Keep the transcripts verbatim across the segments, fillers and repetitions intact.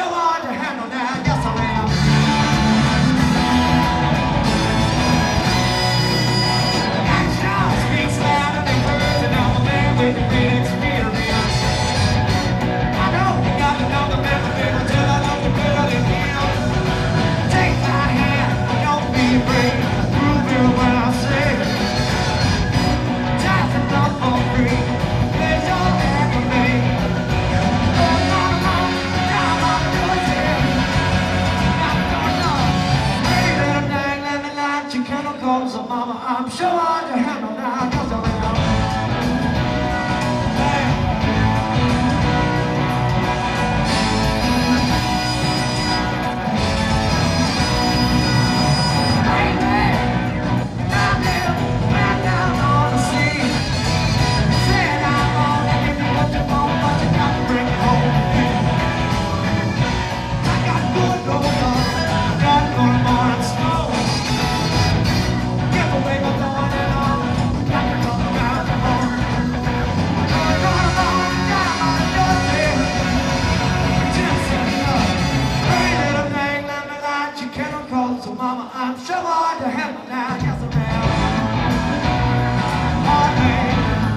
sure hard to handle now. Yes, I am. Action speaks louder than words, and I'm a man with a great experience. I know you got to know the better, better, till I love you better than him. Take my hand, don't be afraid. Prove it when I say. Time's enough for free. There's your hand for me. So mama, I'm sure I can handle now, 'cause I'm out. Hey. Baby, I live right down on the sea. Said I'm on and give you what you want, but you got to bring it home to me. I got good going on, got good morning snow. Away my thorn and all, got to come around the horn. I'm gonna run down my dirty, just enough. Hey little thing, let me light your candle cold, so mama, I'm sure hard to handle now. Yes, I am. Hard man.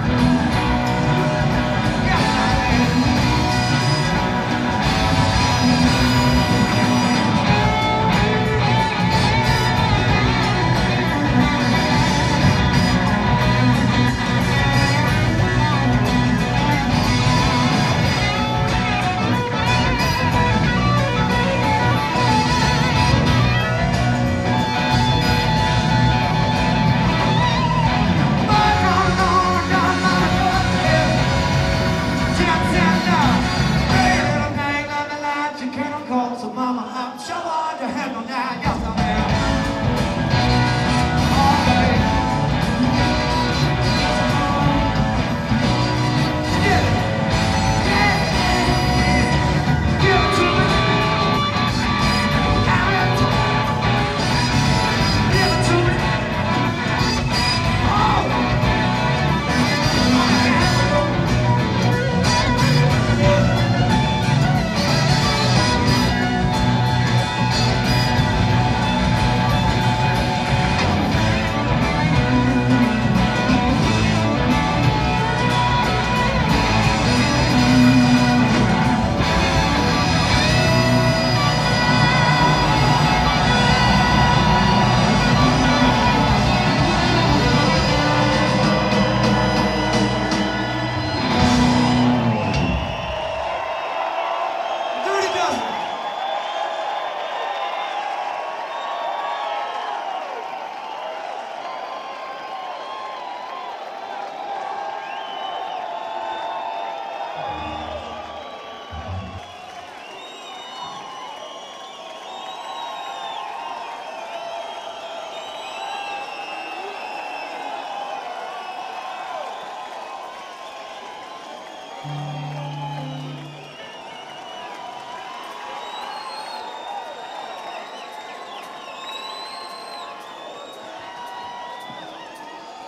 Yes, I am. So mama, I'm sure hard to handle now.